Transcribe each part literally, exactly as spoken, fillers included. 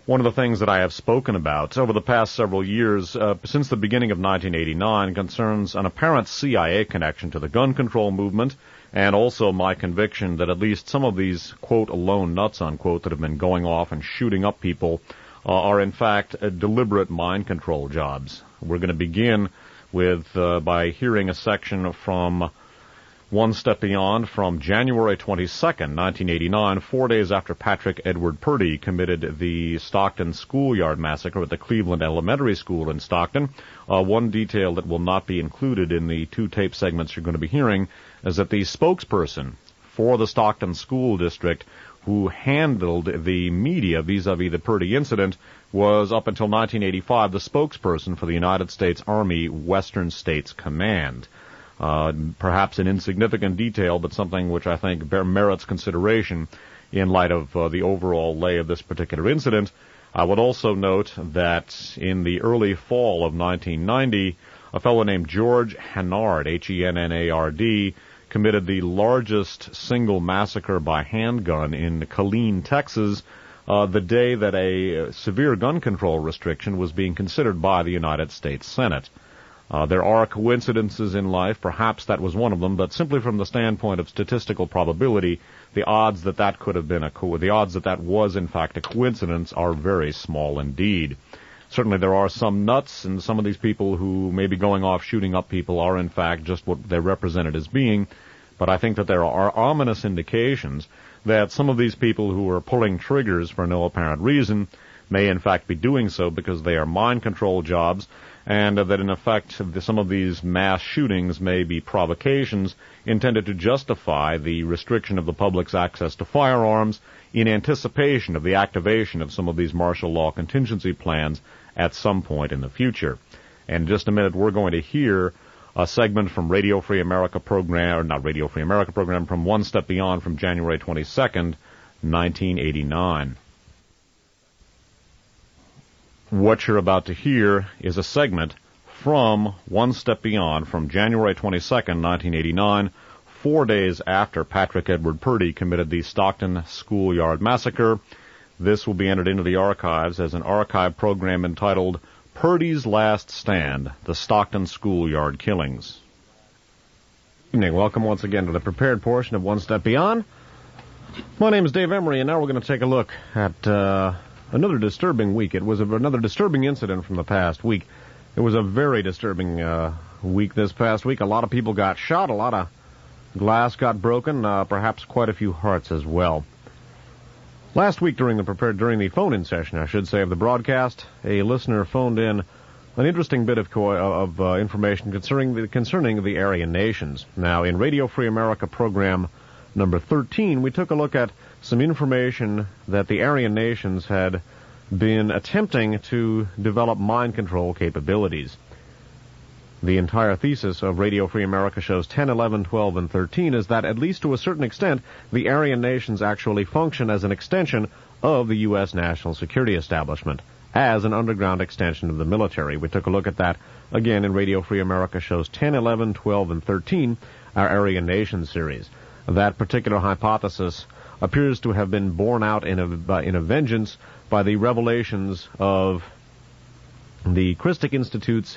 One of the things that I have spoken about over the past several years, uh, since the beginning of nineteen eighty-nine, concerns an apparent C I A connection to the gun control movement, and also my conviction that at least some of these, quote, lone nuts, unquote, that have been going off and shooting up people uh, are in fact uh, deliberate mind control jobs. We're going to begin with uh, by hearing a section from One Step Beyond from January twenty-second, nineteen eighty-nine, four days after Patrick Edward Purdy committed the Stockton schoolyard massacre at the Cleveland Elementary School in Stockton. Uh, one detail that will not be included in the two tape segments you're going to be hearing is that the spokesperson for the Stockton School District who handled the media vis-a-vis the Purdy incident was, up until nineteen eighty-five, the spokesperson for the United States Army Western States Command. Uh, perhaps an insignificant detail, but something which I think bear, merits consideration in light of uh, the overall lay of this particular incident. I would also note that in the early fall of nineteen ninety, a fellow named George Hennard, H E N N A R D, committed the largest single massacre by handgun in Killeen, Texas, uh, the day that a severe gun control restriction was being considered by the United States Senate. Uh, there are coincidences in life, perhaps that was one of them, but simply from the standpoint of statistical probability, the odds that that could have been a co- the odds that that was in fact a coincidence are very small indeed. Certainly there are some nuts, and some of these people who may be going off shooting up people are in fact just what they're represented as being, but I think that there are ominous indications that some of these people who are pulling triggers for no apparent reason may in fact be doing so because they are mind control jobs, and uh, that in effect some of these mass shootings may be provocations intended to justify the restriction of the public's access to firearms in anticipation of the activation of some of these martial law contingency plans at some point in the future. And in just a minute we're going to hear a segment from Radio Free America program, or not Radio Free America program, from One Step Beyond from January twenty-second, nineteen eighty-nine. What you're about to hear is a segment from One Step Beyond from January twenty-second, nineteen eighty-nine, four days after Patrick Edward Purdy committed the Stockton schoolyard massacre. This will be entered into the archives as an archive program entitled Purdy's Last Stand, The Stockton Schoolyard Killings. Good evening. Welcome once again to the prepared portion of One Step Beyond. My name is Dave Emery, and now we're going to take a look at uh, another disturbing week. It was a, another disturbing incident from the past week. It was a very disturbing uh, week this past week. A lot of people got shot, a lot of glass got broken, uh, perhaps quite a few hearts as well. Last week during the prepared during the phone-in session, I should say, of the broadcast, a listener phoned in an interesting bit of co- of uh, information concerning the concerning the Aryan nations. Now, in Radio Free America program number thirteen, we took a look at some information that the Aryan nations had been attempting to develop mind control capabilities. The entire thesis of Radio Free America shows ten, eleven, twelve, and thirteen is that, at least to a certain extent, the Aryan nations actually function as an extension of the U S national security establishment, as an underground extension of the military. We took a look at that again in Radio Free America shows ten, eleven, twelve, and thirteen, our Aryan Nations series. That particular hypothesis appears to have been borne out in a, uh, in a vengeance by the revelations of the Christic Institute's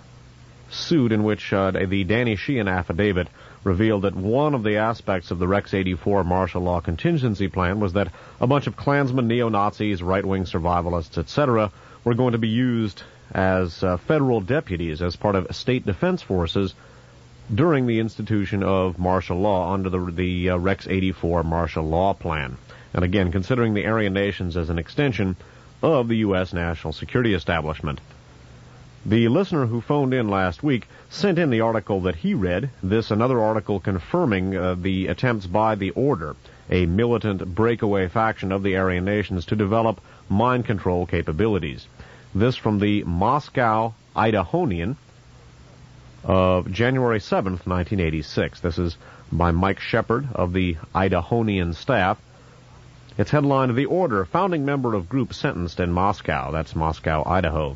suit, in which uh, the Danny Sheehan affidavit revealed that one of the aspects of the Rex eighty-four martial law contingency plan was that a bunch of Klansmen, neo-Nazis, right-wing survivalists, et cetera were going to be used as uh, federal deputies as part of state defense forces during the institution of martial law under the, the uh, Rex eighty-four martial law plan. And again, considering the Aryan nations as an extension of the U S national security establishment. The listener who phoned in last week sent in the article that he read, this another article confirming uh, the attempts by the Order, a militant breakaway faction of the Aryan nations, to develop mind control capabilities. This from the Moscow Idahonian of January seventh, nineteen eighty-six. This is by Mike Shepard of the Idahonian staff. It's headlined, "The Order, founding member of group sentenced in Moscow." That's Moscow, Idaho.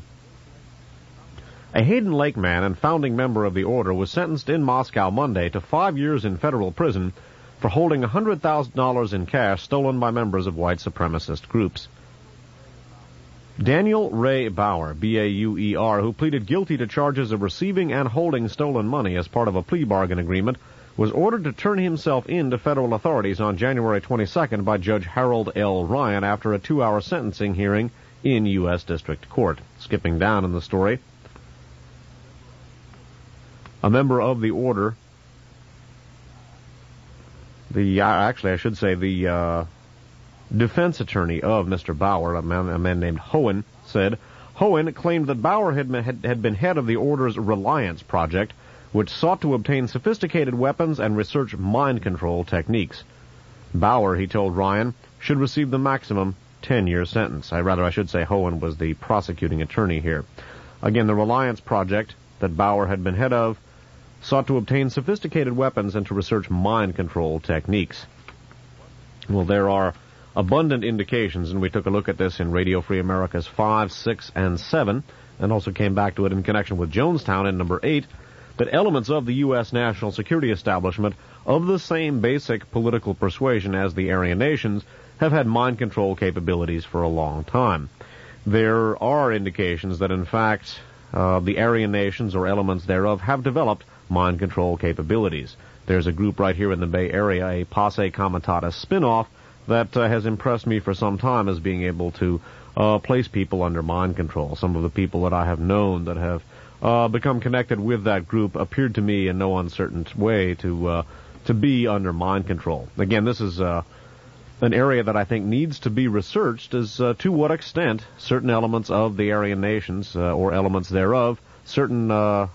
A Hayden Lake man and founding member of the Order was sentenced in Moscow Monday to five years in federal prison for holding one hundred thousand dollars in cash stolen by members of white supremacist groups. Daniel Ray Bauer, B A U E R, who pleaded guilty to charges of receiving and holding stolen money as part of a plea bargain agreement, was ordered to turn himself in to federal authorities on January twenty-second by Judge Harold L. Ryan after a two-hour sentencing hearing in U S District Court. Skipping down in the story, a member of the order, the uh, actually I should say the uh, defense attorney of Mister Bauer, a man, a man named Hohen, said Hohen claimed that Bauer had, had, had been head of the order's Reliance Project, which sought to obtain sophisticated weapons and research mind control techniques. Bauer, he told Ryan, should receive the maximum ten-year sentence. I rather I should say Hohen was the prosecuting attorney here. Again, the Reliance Project that Bauer had been head of sought to obtain sophisticated weapons and to research mind control techniques. Well, there are abundant indications, and we took a look at this in Radio Free America's five, six, and seven, and also came back to it in connection with Jonestown in number eight, that elements of the U S national security establishment of the same basic political persuasion as the Aryan nations have had mind control capabilities for a long time. There are indications that, in fact, uh, the Aryan nations or elements thereof have developed mind control capabilities. There's a group right here in the Bay Area, a Posse Comitatus spin-off, that uh, has impressed me for some time as being able to uh, place people under mind control. Some of the people that I have known that have uh, become connected with that group appeared to me in no uncertain way to uh, to be under mind control. Again, this is uh, an area that I think needs to be researched as uh, to what extent certain elements of the Aryan nations uh, or elements thereof, certain uh,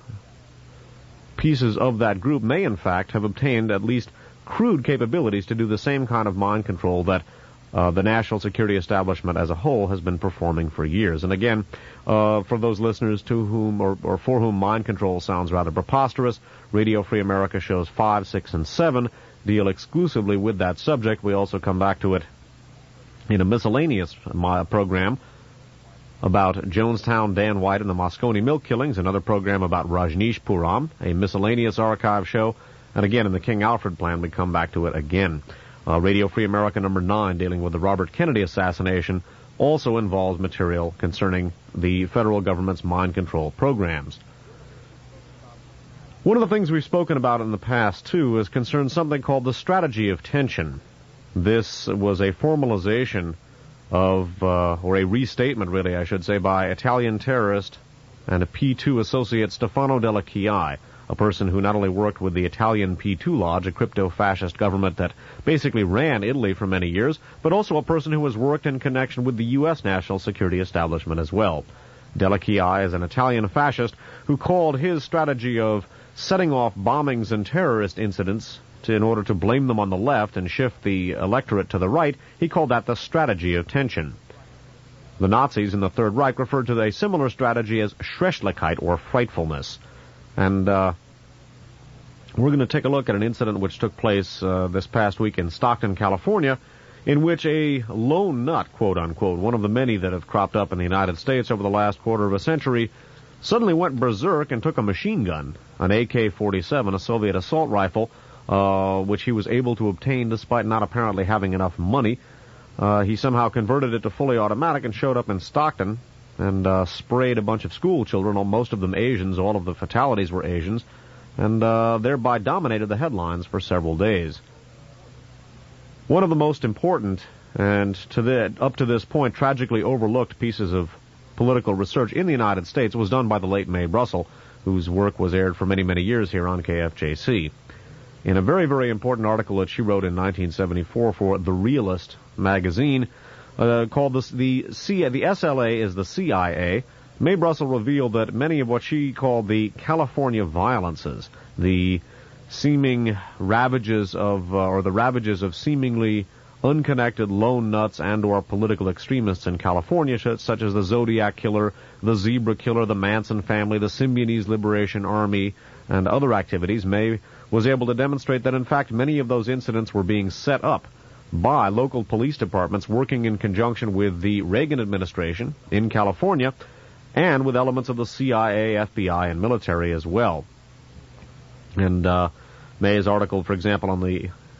pieces of that group may in fact have obtained at least crude capabilities to do the same kind of mind control that uh, the national security establishment as a whole has been performing for years. And again, uh, for those listeners to whom or, or for whom mind control sounds rather preposterous, Radio Free America shows five, six, and seven deal exclusively with that subject. We also come back to it in a miscellaneous program about Jonestown, Dan White, and the Moscone milk killings, another program about Rajneeshpuram, a miscellaneous archive show. And again, in the King Alfred plan, we come back to it again. Uh, Radio Free America number nine, dealing with the Robert Kennedy assassination, also involves material concerning the federal government's mind control programs. One of the things we've spoken about in the past, too, is concerned something called the strategy of tension. This was a formalization of, uh, or a restatement, really, I should say, by Italian terrorist and a P two associate Stefano Della Chiai, a person who not only worked with the Italian P two Lodge, a crypto-fascist government that basically ran Italy for many years, but also a person who has worked in connection with the U S national security establishment as well. Della Chiai is an Italian fascist who called his strategy of setting off bombings and terrorist incidents to, in order to blame them on the left and shift the electorate to the right, he called that the strategy of tension. The Nazis in the Third Reich referred to a similar strategy as Schrecklichkeit, or frightfulness. And uh, we're going to take a look at an incident which took place uh, this past week in Stockton, California, in which a lone nut, quote-unquote, one of the many that have cropped up in the United States over the last quarter of a century, suddenly went berserk and took a machine gun, an A K forty-seven, a Soviet assault rifle, uh, which he was able to obtain despite not apparently having enough money. Uh, he somehow converted it to fully automatic and showed up in Stockton and uh, sprayed a bunch of school children, most of them Asians. All of the fatalities were Asians, and uh, thereby dominated the headlines for several days. One of the most important and to the, up to this point tragically overlooked pieces of political research in the United States was done by the late Mae Brussell, whose work was aired for many, many years here on K F J C. In a very, very important article that she wrote in nineteen seventy-four for The Realist magazine, uh, called the, the, C, the S L A is the C I A, Mae Brussell revealed that many of what she called the California violences, the seeming ravages of, uh, or the ravages of seemingly unconnected lone nuts and or political extremists in California, such as the Zodiac Killer, the Zebra Killer, the Manson family, the Symbionese Liberation Army, and other activities, May was able to demonstrate that, in fact, many of those incidents were being set up by local police departments working in conjunction with the Reagan administration in California and with elements of the C I A, F B I, and military as well. And uh, May's article, for example, on the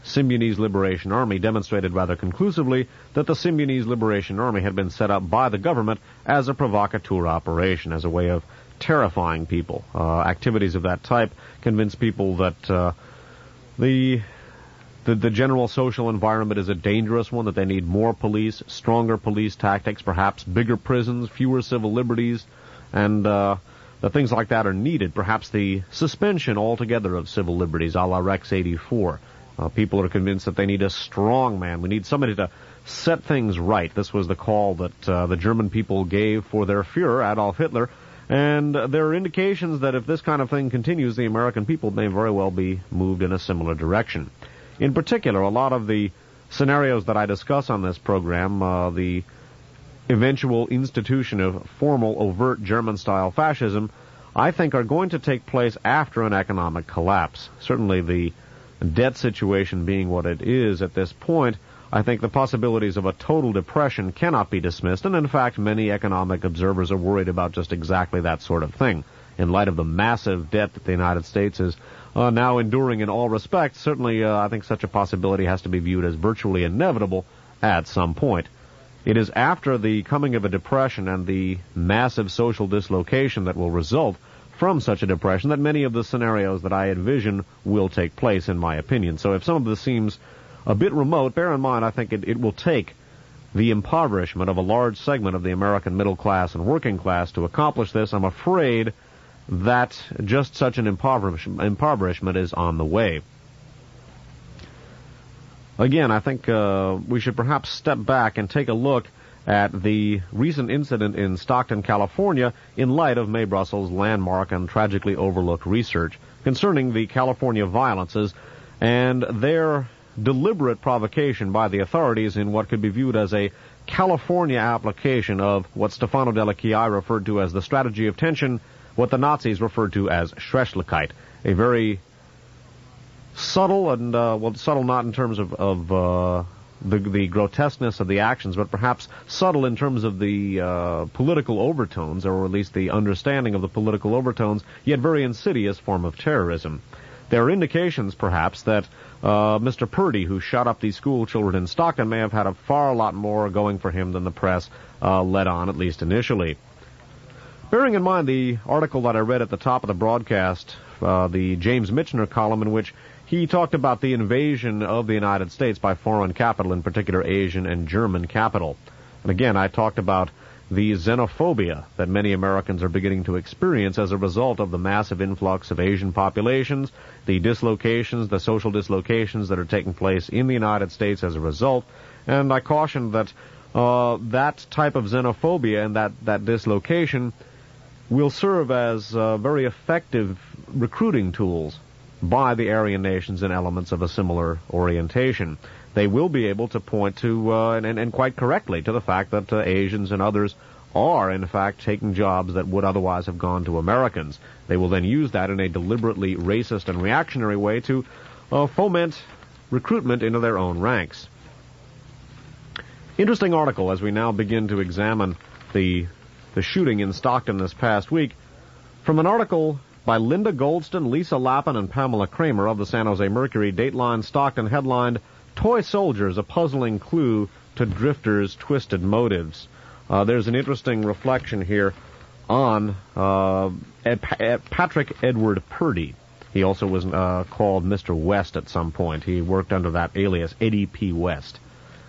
Symbionese Liberation Army demonstrated rather conclusively that the Symbionese Liberation Army had been set up by the government as a provocateur operation, as a way of terrifying people. Uh, activities of that type convince people that uh, the, the the general social environment is a dangerous one, that they need more police, stronger police tactics, perhaps bigger prisons, fewer civil liberties, and uh, that things like that are needed. Perhaps the suspension altogether of civil liberties, a la Rex eighty-four. Uh, people are convinced that they need a strong man. We need somebody to set things right. This was the call that uh, the German people gave for their Führer, Adolf Hitler. And uh, there are indications that if this kind of thing continues, the American people may very well be moved in a similar direction. In particular, a lot of the scenarios that I discuss on this program, uh, the eventual institution of formal, overt German-style fascism, I think are going to take place after an economic collapse. Certainly the debt situation being what it is at this point, I think the possibilities of a total depression cannot be dismissed, and in fact many economic observers are worried about just exactly that sort of thing. In light of the massive debt that the United States is uh, now enduring in all respects, certainly uh, I think such a possibility has to be viewed as virtually inevitable at some point. It is after the coming of a depression and the massive social dislocation that will result from such a depression that many of the scenarios that I envision will take place, in my opinion. So if some of this seems a bit remote, bear in mind I think it, it will take the impoverishment of a large segment of the American middle class and working class to accomplish this. I'm afraid that just such an impoverish, impoverishment is on the way. Again, I think uh, we should perhaps step back and take a look at the recent incident in Stockton, California, in light of Mae Brussels' landmark and tragically overlooked research concerning the California violences and their deliberate provocation by the authorities in what could be viewed as a California application of what Stefano Delle Chiaie referred to as the strategy of tension, what the Nazis referred to as Schrecklichkeit, a very subtle and, uh, well, subtle not in terms of, of uh, the, the grotesqueness of the actions, but perhaps subtle in terms of the uh, political overtones, or at least the understanding of the political overtones, yet very insidious form of terrorism. There are indications, perhaps, that uh, Mister Purdy, who shot up these school children in Stockton, may have had a far lot more going for him than the press uh, let on, at least initially. Bearing in mind the article that I read at the top of the broadcast, uh, the James Michener column, in which he talked about the invasion of the United States by foreign capital, in particular Asian and German capital. And again, I talked about the xenophobia that many Americans are beginning to experience as a result of the massive influx of Asian populations, the dislocations, the social dislocations that are taking place in the United States as a result. And I cautioned that uh, that type of xenophobia and that, that dislocation will serve as uh, very effective recruiting tools by the Aryan nations and elements of a similar orientation. They will be able to point to, uh, and, and quite correctly, to the fact that uh, Asians and others are, in fact, taking jobs that would otherwise have gone to Americans. They will then use that in a deliberately racist and reactionary way to uh, foment recruitment into their own ranks. Interesting article as we now begin to examine the, the shooting in Stockton this past week from an article by Linda Goldston, Lisa Lappin, and Pamela Kramer of the San Jose Mercury. Dateline Stockton headlined, "Toy Soldiers, a Puzzling Clue to Drifters' Twisted Motives." Uh, there's an interesting reflection here on uh, Ed, Ed, Patrick Edward Purdy. He also was uh, called Mister West at some point. He worked under that alias, Eddie P. West.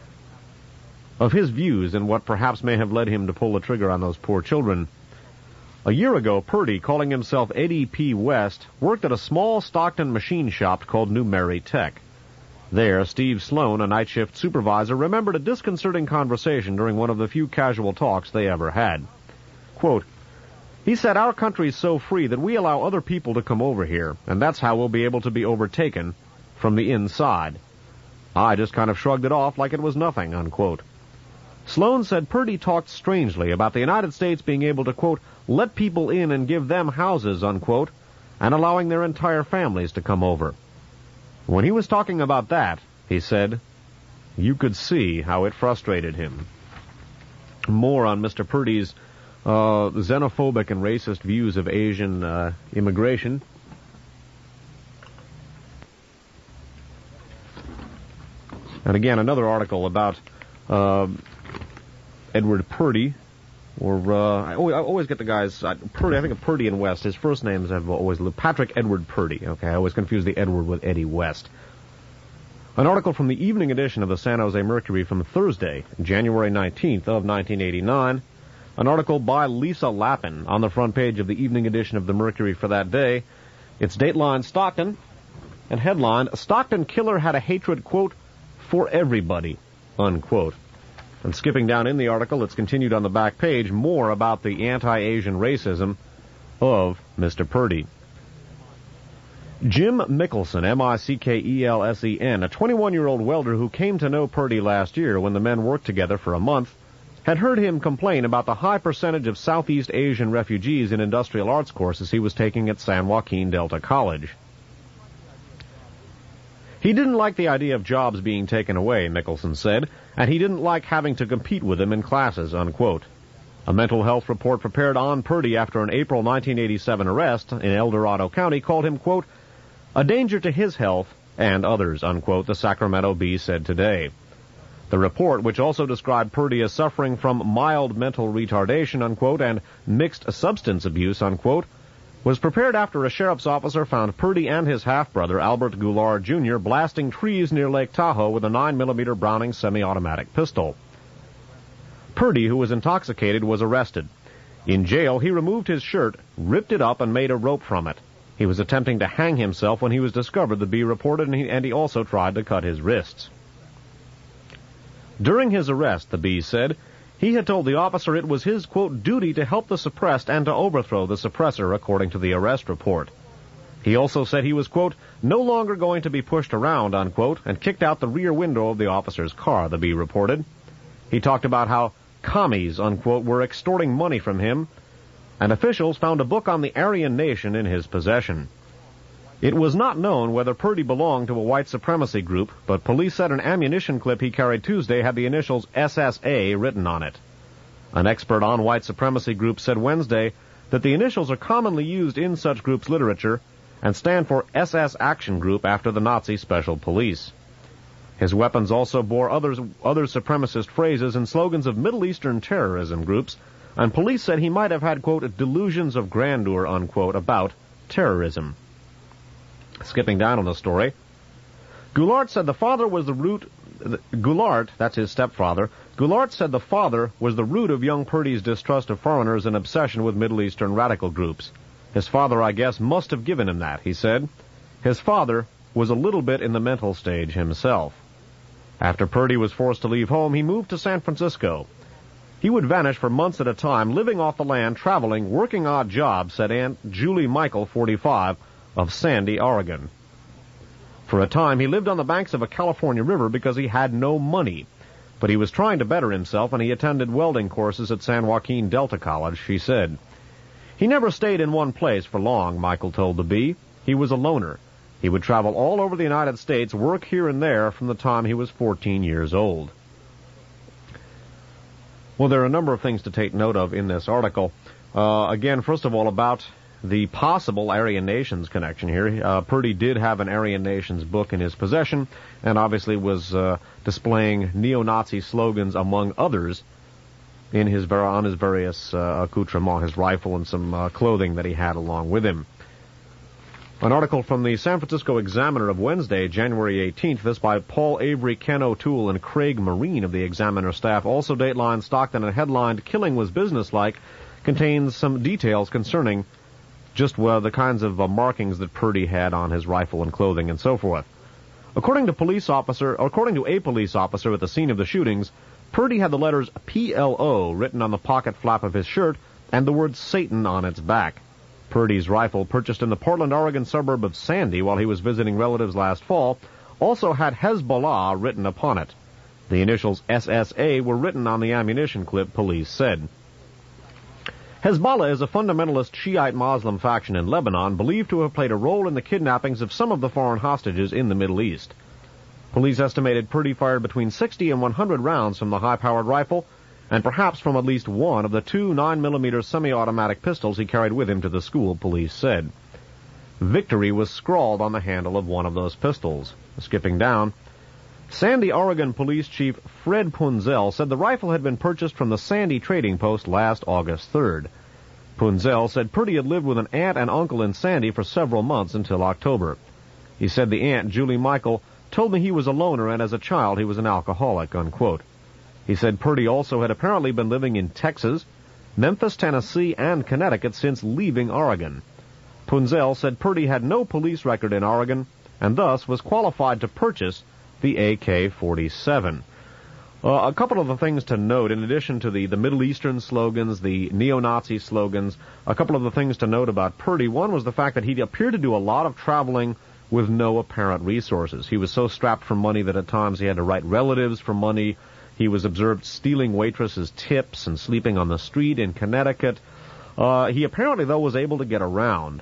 Of his views and what perhaps may have led him to pull the trigger on those poor children. A year ago, Purdy, calling himself Eddie P. West, worked at a small Stockton machine shop called New Mary Tech. There, Steve Sloan, a night shift supervisor, remembered a disconcerting conversation during one of the few casual talks they ever had. Quote, he said, "Our country's so free that we allow other people to come over here, and that's how we'll be able to be overtaken from the inside." I just kind of shrugged it off like it was nothing, unquote. Sloan said Purdy talked strangely about the United States being able to, quote, let people in and give them houses, unquote, and allowing their entire families to come over. When he was talking about that, he said, you could see how it frustrated him. More on Mister Purdy's uh, xenophobic and racist views of Asian uh, immigration. And again, another article about uh, Edward Purdy, or uh, I, always, I always get the guys, uh, Purdy, I think of Purdy and West. His first names have always lived. Patrick Edward Purdy. Okay, I always confuse the Edward with Eddie West. An article from the evening edition of the San Jose Mercury from Thursday, January nineteenth of nineteen eighty-nine. An article by Lisa Lappin on the front page of the evening edition of the Mercury for that day. It's dateline Stockton, and headline, Stockton killer had a hatred, quote, for everybody, unquote. And skipping down in the article, it's continued on the back page, more about the anti-Asian racism of Mister Purdy. Jim Mickelson, M I C K E L S E N, a twenty-one-year-old welder who came to know Purdy last year when the men worked together for a month, had heard him complain about the high percentage of Southeast Asian refugees in industrial arts courses he was taking at San Joaquin Delta College. He didn't like the idea of jobs being taken away, Mickelson said, and he didn't like having to compete with them in classes, unquote. A mental health report prepared on Purdy after an April nineteen eighty-seven arrest in El Dorado County called him, quote, a danger to his health and others, unquote, the Sacramento Bee said today. The report, which also described Purdy as suffering from mild mental retardation, unquote, and mixed substance abuse, unquote, was prepared after a sheriff's officer found Purdy and his half-brother, Albert Goulart Junior, blasting trees near Lake Tahoe with a nine millimeter Browning semi-automatic pistol. Purdy, who was intoxicated, was arrested. In jail, he removed his shirt, ripped it up, and made a rope from it. He was attempting to hang himself when he was discovered, the Bee reported, and he, and he also tried to cut his wrists. During his arrest, the Bee said, he had told the officer it was his, quote, duty to help the suppressed and to overthrow the suppressor, according to the arrest report. He also said he was, quote, no longer going to be pushed around, unquote, and kicked out the rear window of the officer's car, the Bee reported. He talked about how commies, unquote, were extorting money from him, and officials found a book on the Aryan Nation in his possession. It was not known whether Purdy belonged to a white supremacy group, but police said an ammunition clip he carried Tuesday had the initials S S A written on it. An expert on white supremacy groups said Wednesday that the initials are commonly used in such groups' literature and stand for S S Action Group after the Nazi Special Police. His weapons also bore others, other supremacist phrases and slogans of Middle Eastern terrorism groups, and police said he might have had, quote, delusions of grandeur, unquote, about terrorism. Skipping down on the story, Goulart said the father was the root... Goulart, that's his stepfather, Goulart said the father was the root of young Purdy's distrust of foreigners and obsession with Middle Eastern radical groups. His father, I guess, must have given him that, he said. His father was a little bit in the mental stage himself. After Purdy was forced to leave home, he moved to San Francisco. He would vanish for months at a time, living off the land, traveling, working odd jobs, said Aunt Julie Michael, forty-five, of Sandy, Oregon. For a time, he lived on the banks of a California river because he had no money. But he was trying to better himself, and he attended welding courses at San Joaquin Delta College, she said. He never stayed in one place for long, Michael told the Bee. He was a loner. He would travel all over the United States, work here and there from the time he was fourteen years old. Well, there are a number of things to take note of in this article. Uh, again, first of all, about the possible Aryan Nations connection here. Uh, Purdy did have an Aryan Nations book in his possession, and obviously was uh, displaying neo-Nazi slogans, among others, in his ver- on his various uh, accoutrements, his rifle and some uh, clothing that he had along with him. An article from the San Francisco Examiner of Wednesday, January eighteenth, this by Paul Avery, Ken O'Toole, and Craig Marine of the Examiner staff, also dateline Stockton and headlined, Killing Was Businesslike, contains some details concerning just well, the kinds of uh, markings that Purdy had on his rifle and clothing and so forth. According to police officer, according to a police officer at the scene of the shootings, Purdy had the letters P L O written on the pocket flap of his shirt and the word Satan on its back. Purdy's rifle, purchased in the Portland, Oregon suburb of Sandy while he was visiting relatives last fall, also had Hezbollah written upon it. The initials S S A were written on the ammunition clip, police said. Hezbollah is a fundamentalist Shiite Muslim faction in Lebanon believed to have played a role in the kidnappings of some of the foreign hostages in the Middle East. Police estimated Purdy fired between sixty and one hundred rounds from the high-powered rifle, and perhaps from at least one of the two nine millimeter semi-automatic pistols he carried with him to the school, police said. Victory was scrawled on the handle of one of those pistols. Skipping down, Sandy, Oregon Police Chief Fred Punzel said the rifle had been purchased from the Sandy Trading Post last August third. Punzel said Purdy had lived with an aunt and uncle in Sandy for several months until October. He said the aunt, Julie Michael, told me he was a loner and as a child he was an alcoholic, unquote. He said Purdy also had apparently been living in Texas, Memphis, Tennessee, and Connecticut since leaving Oregon. Punzel said Purdy had no police record in Oregon and thus was qualified to purchase the A K forty-seven. Uh, a couple of the things to note, in addition to the, the Middle Eastern slogans, the neo-Nazi slogans, a couple of the things to note about Purdy. One was the fact that he appeared to do a lot of traveling with no apparent resources. He was so strapped for money that at times he had to write relatives for money. He was observed stealing waitresses' tips and sleeping on the street in Connecticut. Uh, he apparently, though, was able to get around.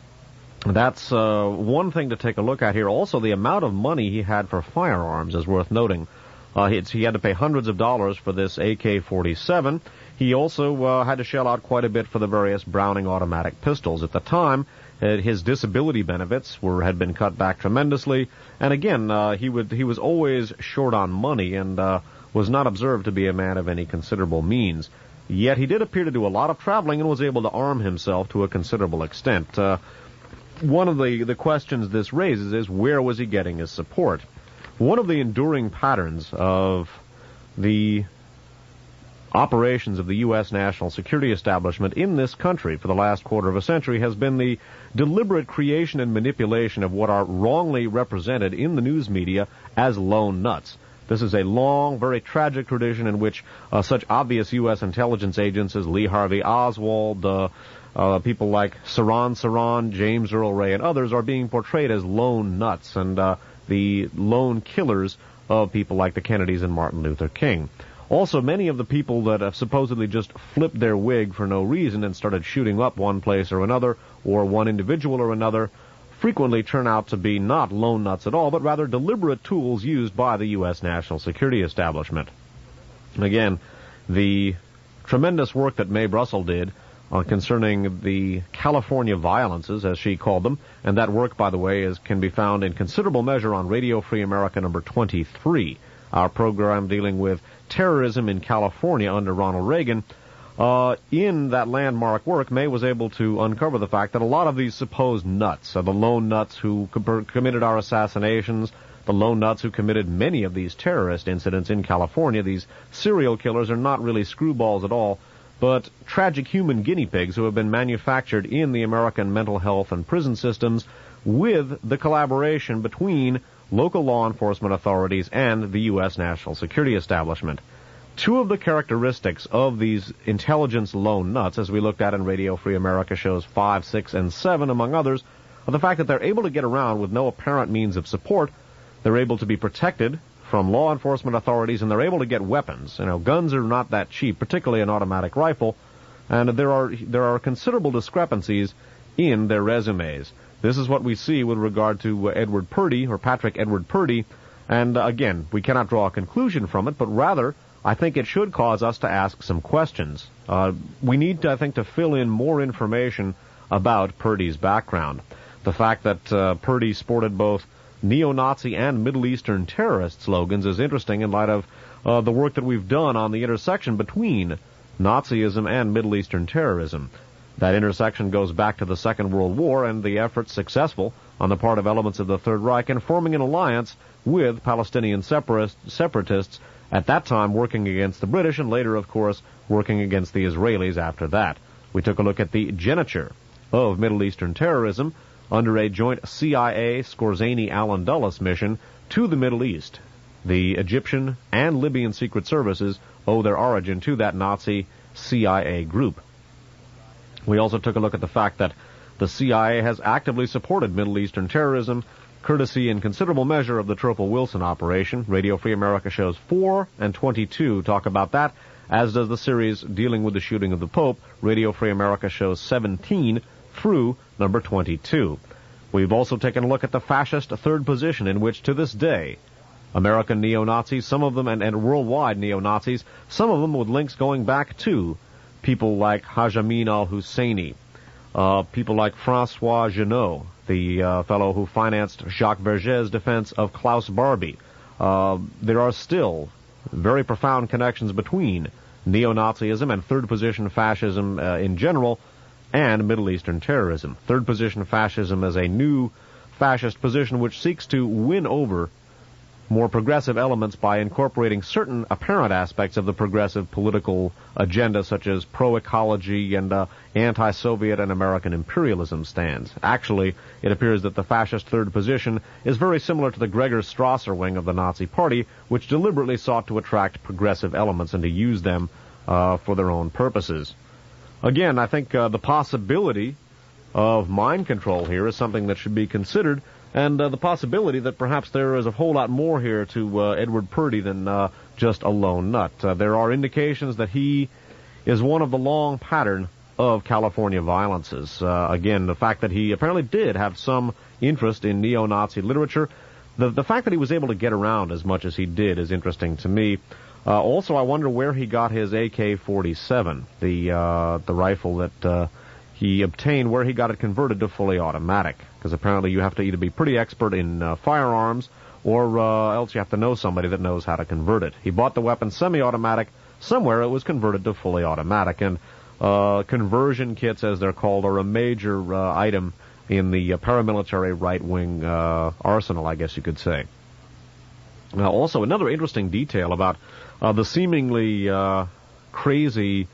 That's uh, one thing to take a look at here. Also, the amount of money he had for firearms is worth noting. Uh, he, he had to pay hundreds of dollars for this A K forty-seven. He also uh, had to shell out quite a bit for the various Browning automatic pistols. At the time, uh, his disability benefits were had been cut back tremendously, and again, uh, he would he was always short on money and uh, was not observed to be a man of any considerable means. Yet he did appear to do a lot of traveling and was able to arm himself to a considerable extent. Uh, One of the, the questions this raises is, where was he getting his support? One of the enduring patterns of the operations of the U S national security establishment in this country for the last quarter of a century has been the deliberate creation and manipulation of what are wrongly represented in the news media as lone nuts. This is a long, very tragic tradition in which uh, such obvious U S intelligence agents as Lee Harvey Oswald, uh, Uh, people like Saran Saran, James Earl Ray, and others are being portrayed as lone nuts and uh, the lone killers of people like the Kennedys and Martin Luther King. Also, many of the people that have supposedly just flipped their wig for no reason and started shooting up one place or another, or one individual or another, frequently turn out to be not lone nuts at all, but rather deliberate tools used by the U S national security establishment. Again, the tremendous work that Mae Brussell did Uh, concerning the California violences, as she called them, and that work, by the way, is can be found in considerable measure on Radio Free America number twenty-three, our program dealing with terrorism in California under Ronald Reagan. Uh, in that landmark work, May was able to uncover the fact that a lot of these supposed nuts, uh, the lone nuts who co- committed our assassinations, the lone nuts who committed many of these terrorist incidents in California, these serial killers are not really screwballs at all, but tragic human guinea pigs who have been manufactured in the American mental health and prison systems with the collaboration between local law enforcement authorities and the U S national security establishment. Two of the characteristics of these intelligence lone nuts, as we looked at in Radio Free America shows five, six, and seven, among others, are the fact that they're able to get around with no apparent means of support. They're able to be protected from law enforcement authorities, and they're able to get weapons. You know, guns are not that cheap, particularly an automatic rifle, and there are there are considerable discrepancies in their resumes. This is what we see with regard to uh, Edward Purdy, or Patrick Edward Purdy, and uh, again, we cannot draw a conclusion from it, but rather, I think it should cause us to ask some questions. Uh, we need, to, I think, to fill in more information about Purdy's background. The fact that uh, Purdy sported both neo-Nazi and Middle Eastern terrorist slogans is interesting in light of uh, the work that we've done on the intersection between Nazism and Middle Eastern terrorism. That intersection goes back to the Second World War and the efforts successful on the part of elements of the Third Reich in forming an alliance with Palestinian separatists, at that time working against the British and later, of course, working against the Israelis after that. We took a look at the geniture of Middle Eastern terrorism under a joint C I A Skorzeny-Allen Dulles mission to the Middle East. The Egyptian and Libyan secret services owe their origin to that Nazi C I A group. We also took a look at the fact that the C I A has actively supported Middle Eastern terrorism, courtesy in considerable measure of the Tropel Wilson operation. Radio Free America shows four and twenty-two talk about that, as does the series dealing with the shooting of the Pope. Radio Free America shows seventeen through number twenty-two. We've also taken a look at the fascist third position, in which to this day American neo-Nazis, some of them, and, and worldwide neo-Nazis, some of them with links going back to people like Haj Amin al-Husseini, uh, people like Francois Genot, the uh, fellow who financed Jacques Berger's defense of Klaus Barbie, uh, there are still very profound connections between neo-Nazism and third-position fascism uh, in general and Middle Eastern terrorism. Third-position fascism is a new fascist position which seeks to win over more progressive elements by incorporating certain apparent aspects of the progressive political agenda, such as pro-ecology and uh, anti-Soviet and American imperialism stands. Actually, it appears that the fascist third position is very similar to the Gregor Strasser wing of the Nazi Party, which deliberately sought to attract progressive elements and to use them uh, for their own purposes. Again, I think uh, the possibility of mind control here is something that should be considered, and uh, the possibility that perhaps there is a whole lot more here to uh, Edward Purdy than uh, just a lone nut. Uh, there are indications that he is one of the long pattern of California violences. Uh, again, the fact that he apparently did have some interest in neo-Nazi literature, the, the fact that he was able to get around as much as he did is interesting to me. Uh, also, I wonder where he got his A K forty-seven, the uh, the rifle that uh, he obtained, where he got it converted to fully automatic, because apparently you have to either be pretty expert in uh, firearms or uh, else you have to know somebody that knows how to convert it. He bought the weapon semi-automatic. Somewhere it was converted to fully automatic, and uh, conversion kits, as they're called, are a major uh, item in the uh, paramilitary right-wing uh, arsenal, I guess you could say. Now, also, another interesting detail about uh, the seemingly uh, crazy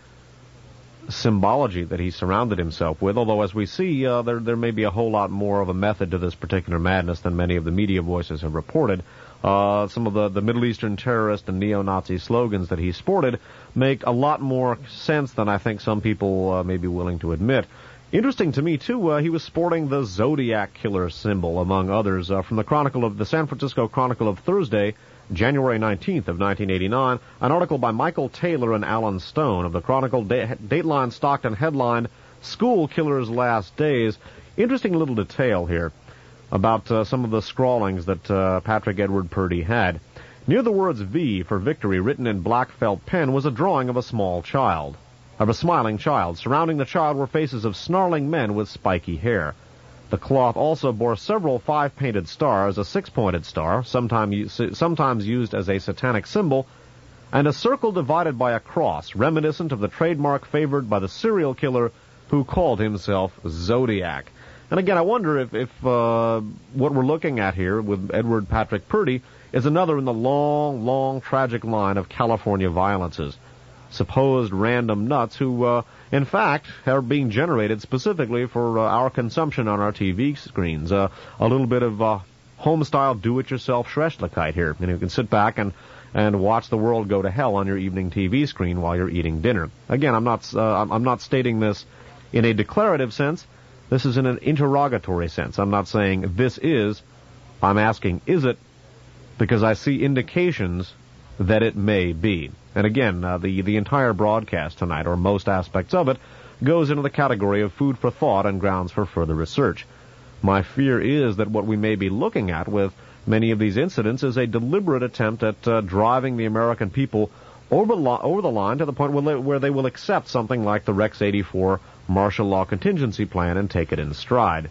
symbology that he surrounded himself with, although as we see, uh, there there may be a whole lot more of a method to this particular madness than many of the media voices have reported. Uh, some of the, the Middle Eastern terrorist and neo-Nazi slogans that he sported make a lot more sense than I think some people uh, may be willing to admit. Interesting to me, too, uh, he was sporting the Zodiac Killer symbol, among others, uh, from the Chronicle of the San Francisco Chronicle of Thursday, January nineteenth of nineteen eighty-nine, an article by Michael Taylor and Alan Stone of the Chronicle, da- Dateline Stockton headline, School Killer's Last Days. Interesting little detail here about uh, some of the scrawlings that uh, Patrick Edward Purdy had. Near the words V for victory written in black felt pen was a drawing of a small child, of a smiling child. Surrounding the child were faces of snarling men with spiky hair. The cloth also bore several five-painted stars, a six-pointed star, sometimes sometimes used as a satanic symbol, and a circle divided by a cross, reminiscent of the trademark favored by the serial killer who called himself Zodiac. And again, I wonder if, if uh, what we're looking at here with Edward Patrick Purdy is another in the long, long, tragic line of California violences. Supposed random nuts who, uh, in fact, are being generated specifically for uh, our consumption on our T V screens. Uh, a little bit of uh, home-style do-it-yourself Schreschlichkeit here. You know, you can sit back and, and watch the world go to hell on your evening T V screen while you're eating dinner. Again, I'm not uh, I'm not stating this in a declarative sense. This is in an interrogatory sense. I'm not saying this is. I'm asking, is it? Because I see indications that it may be. And again, uh, the, the entire broadcast tonight, or most aspects of it, goes into the category of food for thought and grounds for further research. My fear is that what we may be looking at with many of these incidents is a deliberate attempt at uh, driving the American people over, lo- over the line to the point where they, where they will accept something like the Rex eighty-four martial law contingency plan and take it in stride.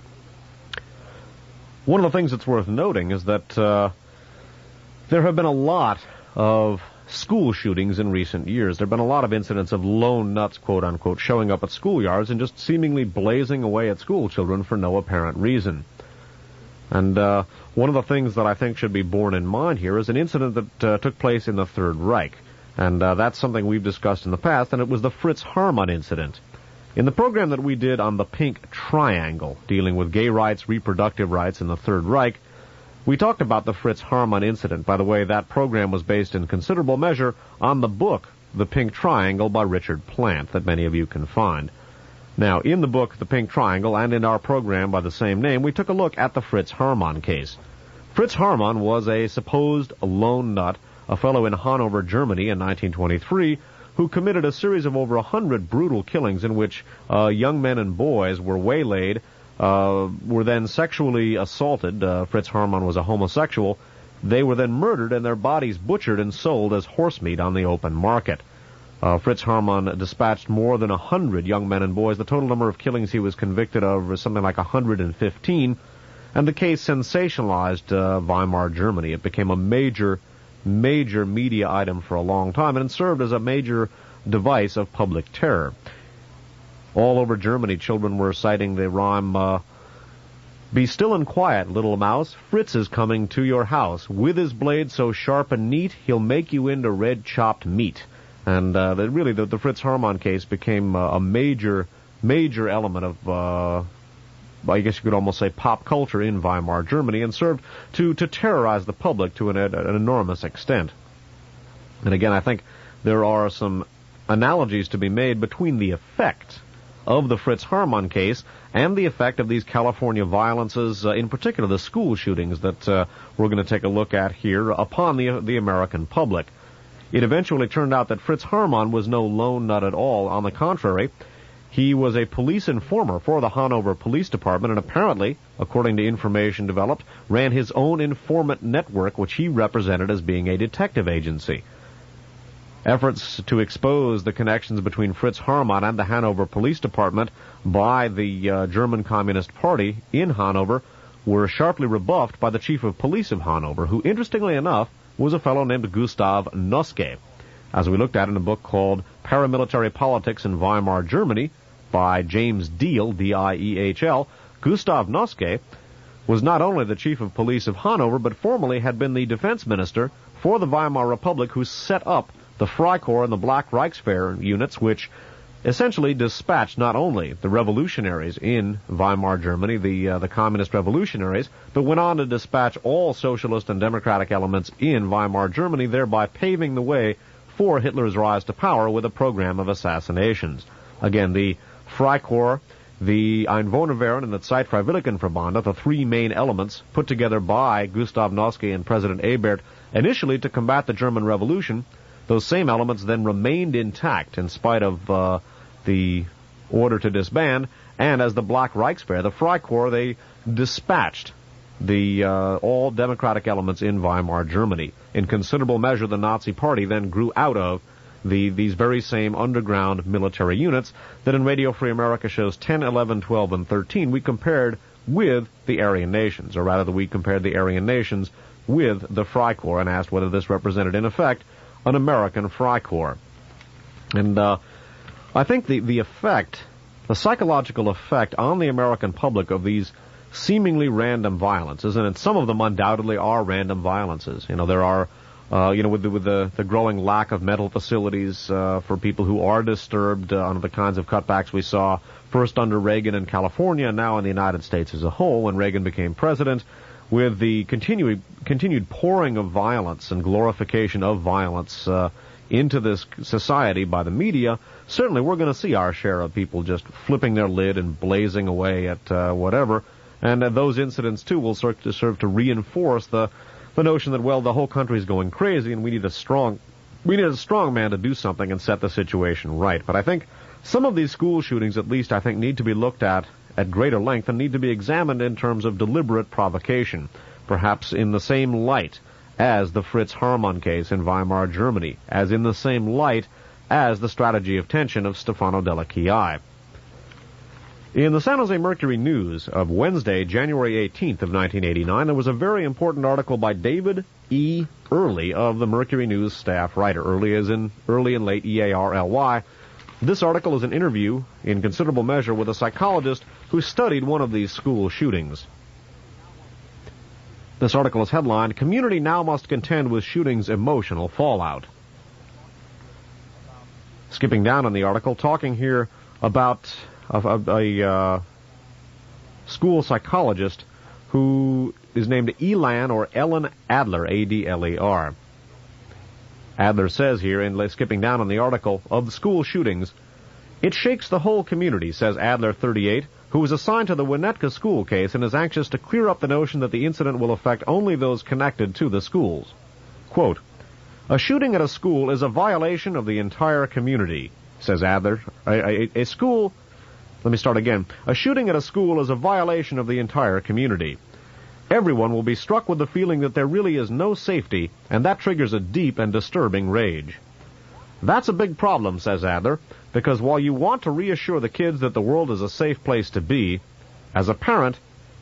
One of the things that's worth noting is that uh, there have been a lot of school shootings in recent years. There have been a lot of incidents of lone nuts, quote-unquote, showing up at schoolyards and just seemingly blazing away at school children for no apparent reason. And uh, one of the things that I think should be borne in mind here is an incident that uh, took place in the Third Reich. And uh, that's something we've discussed in the past, and it was the Fritz Harman incident. In the program that we did on the Pink Triangle, dealing with gay rights, reproductive rights in the Third Reich, we talked about the Fritz Harman incident. By the way, that program was based in considerable measure on the book, The Pink Triangle, by Richard Plant, that many of you can find. Now, in the book, The Pink Triangle, and in our program by the same name, we took a look at the Fritz Harman case. Fritz Harman was a supposed lone nut, a fellow in Hanover, Germany in nineteen twenty-three, who committed a series of over a hundred brutal killings in which uh, young men and boys were waylaid, Uh, were then sexually assaulted. Uh, Fritz Harman was a homosexual. They were then murdered and their bodies butchered and sold as horse meat on the open market. Uh, Fritz Harman dispatched more than a hundred young men and boys. The total number of killings he was convicted of was something like one hundred fifteen. And the case sensationalized uh, Weimar Germany. It became a major, major media item for a long time, and it served as a major device of public terror. All over Germany, children were citing the rhyme, uh, "Be still and quiet, little mouse, Fritz is coming to your house. With his blade so sharp and neat, he'll make you into red chopped meat." And uh, the, really, the, the Fritz Haarmann case became uh, a major, major element of, uh, I guess you could almost say, pop culture in Weimar Germany, and served to, to terrorize the public to an, an enormous extent. And again, I think there are some analogies to be made between the effect of the Fritz Haarmann case and the effect of these California violences, uh, in particular the school shootings that uh, we're going to take a look at here, upon the the American public. It eventually turned out that Fritz Haarmann was no lone nut at all. On the contrary, he was a police informer for the Hanover Police Department, and apparently, according to information developed, ran his own informant network, which he represented as being a detective agency. Efforts to expose the connections between Fritz Haarmann and the Hanover Police Department by the uh, German Communist Party in Hanover were sharply rebuffed by the chief of police of Hanover, who, interestingly enough, was a fellow named Gustav Noske. As we looked at in a book called Paramilitary Politics in Weimar Germany by James Diehl, D I E H L, Gustav Noske was not only the chief of police of Hanover, but formerly had been the defense minister for the Weimar Republic, who set up the Freikorps and the Black Reichswehr units, which essentially dispatched not only the revolutionaries in Weimar Germany, the uh, the communist revolutionaries, but went on to dispatch all socialist and democratic elements in Weimar Germany, thereby paving the way for Hitler's rise to power with a program of assassinations. Again, the Freikorps, the Einwohnerwehren, and the Zeitfreiwilligenverbände, the three main elements put together by Gustav Noske and President Ebert initially to combat the German Revolution. Those same elements then remained intact in spite of uh, the order to disband, and as the Black Reichswehr, the Freikorps, they dispatched the uh, all democratic elements in Weimar Germany. In considerable measure, the Nazi Party then grew out of the these very same underground military units that in Radio Free America shows ten, eleven, twelve, and thirteen we compared with the Aryan nations, or rather we compared the Aryan nations with the Freikorps and asked whether this represented, in effect, an American Freikorps. And uh, I think the, the effect, the psychological effect on the American public of these seemingly random violences, and some of them undoubtedly are random violences. You know, there are, uh, you know, with the, with the, the growing lack of mental facilities uh, for people who are disturbed uh, under the kinds of cutbacks we saw first under Reagan in California and now in the United States as a whole when Reagan became president, with the continued continued pouring of violence and glorification of violence uh, into this society by the media, certainly we're going to see our share of people just flipping their lid and blazing away at uh, whatever. And uh, those incidents, too, will serve to, serve to reinforce the, the notion that, well, the whole country is going crazy and we need a strong we need a strong man to do something and set the situation right. But I think some of these school shootings, at least, I think, need to be looked at at greater length and need to be examined in terms of deliberate provocation, perhaps in the same light as the Fritz Haarmann case in Weimar Germany, as in the same light as the strategy of tension of Stefano Della Chiaia. In the San Jose Mercury News of Wednesday, January eighteenth of nineteen eighty-nine, there was a very important article by David E. Early of the Mercury News staff writer. Early as in early and late, E A R L Y. This article is an interview, in considerable measure, with a psychologist who studied one of these school shootings. This article is headlined, "Community Now Must Contend with Shooting's Emotional Fallout." Skipping down on the article, talking here about a, a, a uh, school psychologist who is named Elan or Ellen Adler, A D L E R. Adler says here, in skipping down on the article, of the school shootings, "It shakes the whole community," says Adler, thirty-eight, who was assigned to the Winnetka school case and is anxious to clear up the notion that the incident will affect only those connected to the schools. Quote, "A shooting at a school is a violation of the entire community," says Adler. A, a, a school, let me start again. "A shooting at a school is a violation of the entire community. Everyone will be struck with the feeling that there really is no safety, and that triggers a deep and disturbing rage. That's a big problem," says Adler, "because while you want to reassure the kids that the world is a safe place to be, as a parent,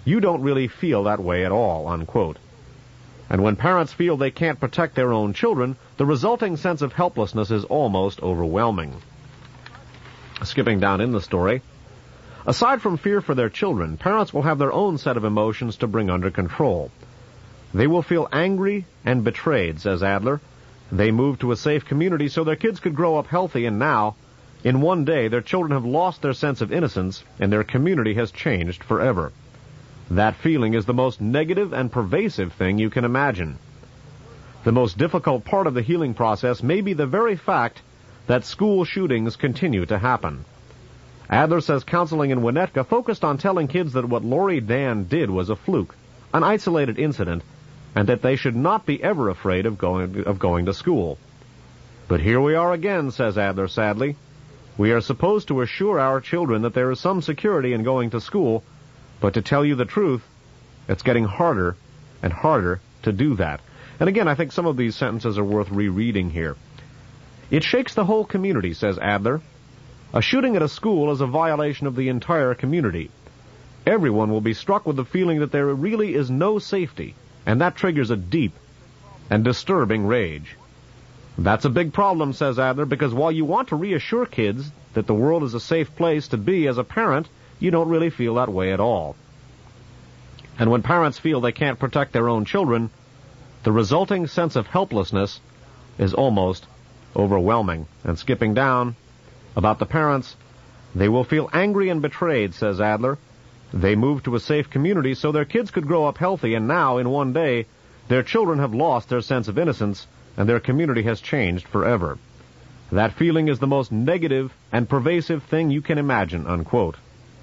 you don't really feel that way at all, unquote. And when parents feel they can't protect their own children, the resulting sense of helplessness is almost overwhelming. Skipping down in the story, aside from fear for their children, parents will have their own set of emotions to bring under control. They will feel angry and betrayed, says Adler. They moved to a safe community so their kids could grow up healthy, and now, in one day, their children have lost their sense of innocence, and their community has changed forever. That feeling is the most negative and pervasive thing you can imagine. The most difficult part of the healing process may be the very fact that school shootings continue to happen. Adler says counseling in Winnetka focused on telling kids that what Lori Dan did was a fluke, an isolated incident, and that they should not be ever afraid of going, of going to school. But here we are again, says Adler sadly. We are supposed to assure our children that there is some security in going to school, but to tell you the truth, it's getting harder and harder to do that. And again, I think some of these sentences are worth rereading here. It shakes the whole community, says Adler. A shooting at a school is a violation of the entire community. Everyone will be struck with the feeling that there really is no safety, and that triggers a deep and disturbing rage. That's a big problem, says Adler, because while you want to reassure kids that the world is a safe place to be as a parent, you don't really feel that way at all. And when parents feel they can't protect their own children, the resulting sense of helplessness is almost overwhelming. And skipping down, about the parents, they will feel angry and betrayed, says Adler. They moved to a safe community so their kids could grow up healthy, and now, in one day, their children have lost their sense of innocence, and their community has changed forever. That feeling is the most negative and pervasive thing you can imagine, unquote.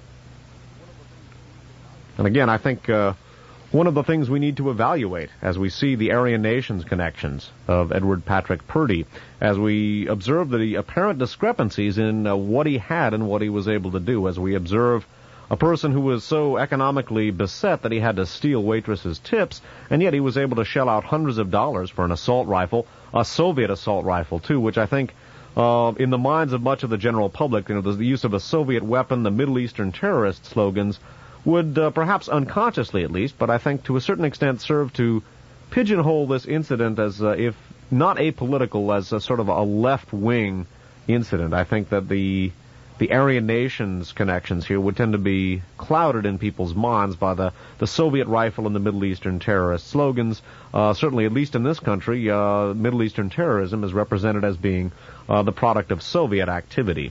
And again, I think uh, one of the things we need to evaluate as we see the Aryan Nations connections of Edward Patrick Purdy, as we observe the apparent discrepancies in uh, what he had and what he was able to do, as we observe a person who was so economically beset that he had to steal waitresses' tips, and yet he was able to shell out hundreds of dollars for an assault rifle, a Soviet assault rifle, too, which I think, uh, in the minds of much of the general public, you know, the use of a Soviet weapon, the Middle Eastern terrorist slogans, would uh, perhaps unconsciously at least, but I think to a certain extent serve to pigeonhole this incident as, uh, if not apolitical, as a sort of a left-wing incident. I think that the the Aryan Nations connections here would tend to be clouded in people's minds by the, the Soviet rifle and the Middle Eastern terrorist slogans. Uh, certainly, at least in this country, uh, Middle Eastern terrorism is represented as being uh, the product of Soviet activity.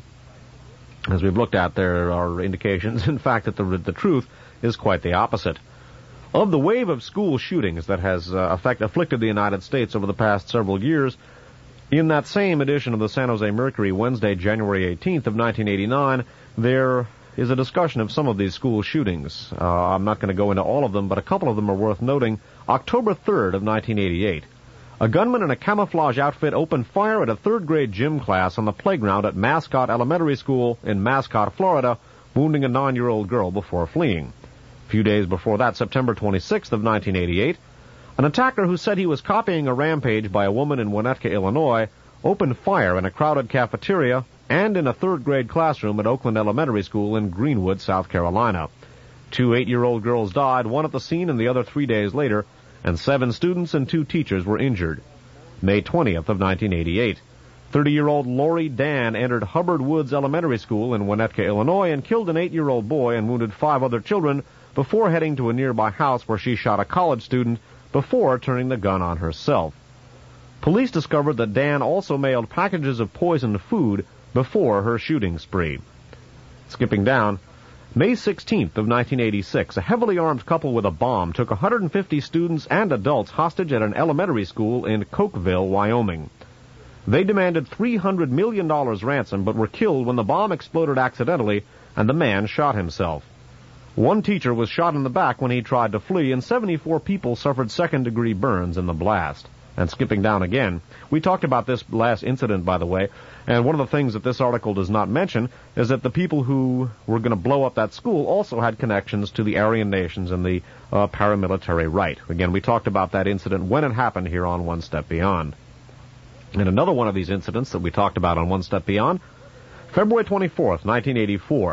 As we've looked at, there are indications, in fact, that the, the truth is quite the opposite. Of the wave of school shootings that has uh, affect, afflicted the United States over the past several years, in that same edition of the San Jose Mercury, Wednesday, January eighteenth of nineteen eighty-nine, there is a discussion of some of these school shootings. Uh, I'm not going to go into all of them, but a couple of them are worth noting. October third of nineteen eighty-eight. A gunman in a camouflage outfit opened fire at a third-grade gym class on the playground at Mascot Elementary School in Mascot, Florida, wounding a nine-year-old girl before fleeing. A few days before that, September twenty-sixth of nineteen eighty-eight, an attacker who said he was copying a rampage by a woman in Winnetka, Illinois, opened fire in a crowded cafeteria and in a third-grade classroom at Oakland Elementary School in Greenwood, South Carolina. Two eight-year-old girls died, one at the scene and the other three days later, and seven students and two teachers were injured. May twentieth of nineteen eighty-eight. thirty-year-old Lori Dan entered Hubbard Woods Elementary School in Winnetka, Illinois, and killed an eight-year-old boy and wounded five other children before heading to a nearby house where she shot a college student before turning the gun on herself. Police discovered that Dan also mailed packages of poisoned food before her shooting spree. Skipping down, May sixteenth of nineteen eighty-six, a heavily armed couple with a bomb took one hundred fifty students and adults hostage at an elementary school in Cokeville, Wyoming. They demanded three hundred million dollars ransom, but were killed when the bomb exploded accidentally and the man shot himself. One teacher was shot in the back when he tried to flee, and seventy-four people suffered second-degree burns in the blast. And skipping down again, we talked about this last incident, by the way, and one of the things that this article does not mention is that the people who were going to blow up that school also had connections to the Aryan Nations and the uh, paramilitary right. Again, we talked about that incident when it happened here on One Step Beyond. And another one of these incidents that we talked about on One Step Beyond, February twenty-fourth, nineteen eighty-four,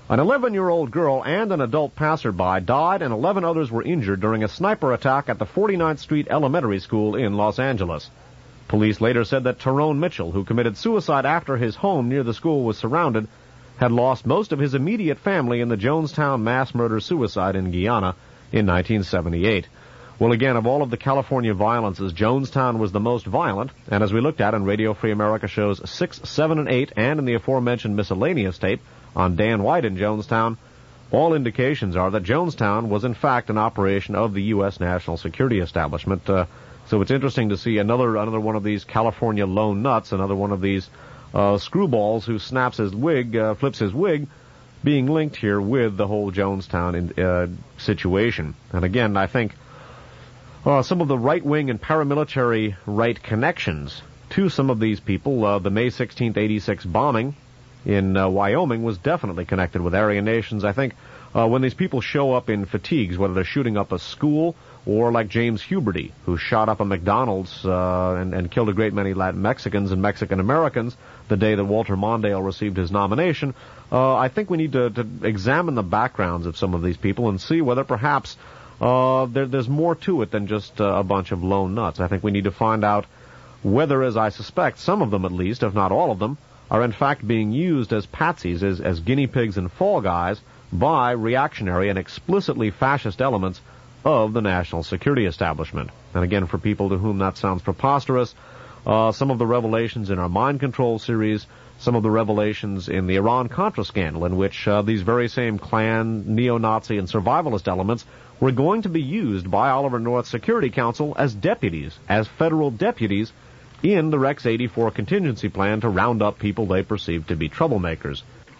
An eleven-year-old girl and an adult passerby died and eleven others were injured during a sniper attack at the forty-ninth Street Elementary School in Los Angeles. Police later said that Tyrone Mitchell, who committed suicide after his home near the school was surrounded, had lost most of his immediate family in the Jonestown mass murder-suicide in Guyana in nineteen seventy-eight. Well, again, of all of the California violences, Jonestown was the most violent, and as we looked at in Radio Free America shows six, seven, and eight, and in the aforementioned miscellaneous tape on Dan White in Jonestown, all indications are that Jonestown was in fact an operation of the U S National Security Establishment. Uh, so it's interesting to see another another one of these California lone nuts, another one of these uh, screwballs who snaps his wig, uh, flips his wig, being linked here with the whole Jonestown in, uh, situation. And again, I think uh, some of the right-wing and paramilitary right connections to some of these people, uh, the May sixteenth, eighty-six bombing in uh, Wyoming was definitely connected with Aryan nations. I think uh, when these people show up in fatigues, whether they're shooting up a school or like James Huberty, who shot up a McDonald's uh, and, and killed a great many Latin Mexicans and Mexican Americans the day that Walter Mondale received his nomination, uh, I think we need to, to examine the backgrounds of some of these people and see whether perhaps uh, there, there's more to it than just uh, a bunch of lone nuts. I think we need to find out whether, as I suspect, some of them at least, if not all of them, are in fact being used as patsies, as, as guinea pigs and fall guys by reactionary and explicitly fascist elements of the national security establishment. And again, for people to whom that sounds preposterous, uh, some of the revelations in our mind control series, some of the revelations in the Iran-Contra scandal, in which uh, these very same Klan, neo-Nazi, and survivalist elements were going to be used by Oliver North's Security Council as deputies, as federal deputies, in the Rex eighty-four contingency plan to round up people they perceived to be troublemakers.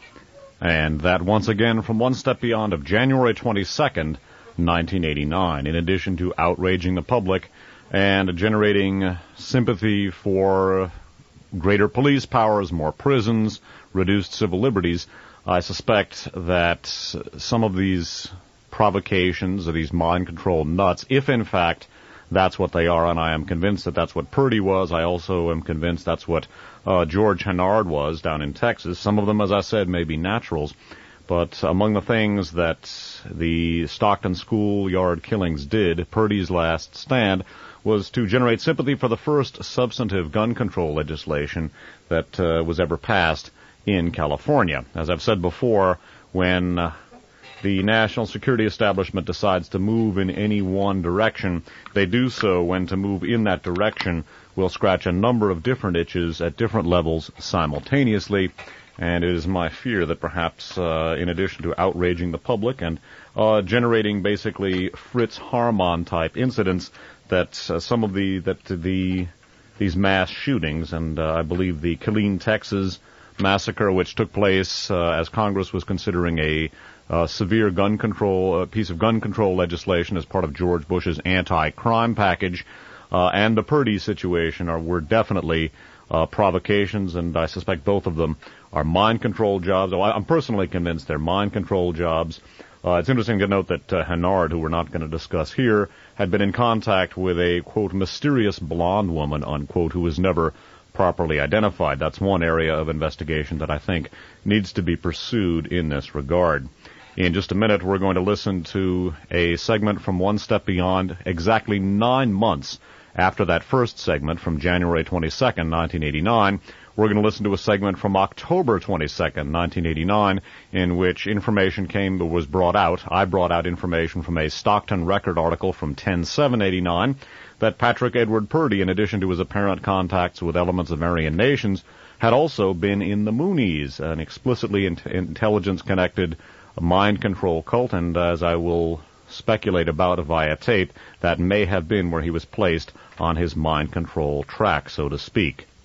And that once again from One Step Beyond of January twenty-second, nineteen eighty-nine. In addition to outraging the public and generating sympathy for greater police powers, more prisons, reduced civil liberties, I suspect that some of these provocations or these mind control nuts, if in fact that's what they are, and I am convinced that that's what Purdy was. I also am convinced that's what uh, George Hennard was down in Texas. Some of them, as I said, may be naturals. But among the things that the Stockton schoolyard killings did, Purdy's last stand, was to generate sympathy for the first substantive gun control legislation that uh, was ever passed in California. As I've said before, when uh, the national security establishment decides to move in any one direction, they do so when to move in that direction will scratch a number of different itches at different levels simultaneously. And it is my fear that perhaps, uh, in addition to outraging the public and uh, generating basically Fritz Harmon-type incidents, that uh, some of the that the these mass shootings, and uh, I believe the Killeen, Texas massacre, which took place uh, as Congress was considering a uh, severe gun control, a piece of gun control legislation as part of George Bush's anti-crime package, uh, and the Purdy situation are were definitely uh, provocations, and I suspect both of them are mind control jobs. Oh, I'm personally convinced they're mind control jobs. Uh, it's interesting to note that uh, Hennard, who we're not going to discuss here, had been in contact with a, quote, mysterious blonde woman, unquote, who was never properly identified. That's one area of investigation that I think needs to be pursued in this regard. In just a minute, we're going to listen to a segment from One Step Beyond, exactly nine months after that first segment from January twenty-second, nineteen eighty-nine. We're going to listen to a segment from October twenty-second, nineteen eighty-nine, in which information came was brought out. I brought out information from a Stockton Record article from ten seven eighty-nine that Patrick Edward Purdy, in addition to his apparent contacts with elements of Aryan nations, had also been in the Moonies, an explicitly in- intelligence-connected mind control cult, and as I will speculate about via tape, that may have been where he was placed on his mind control track, so to speak.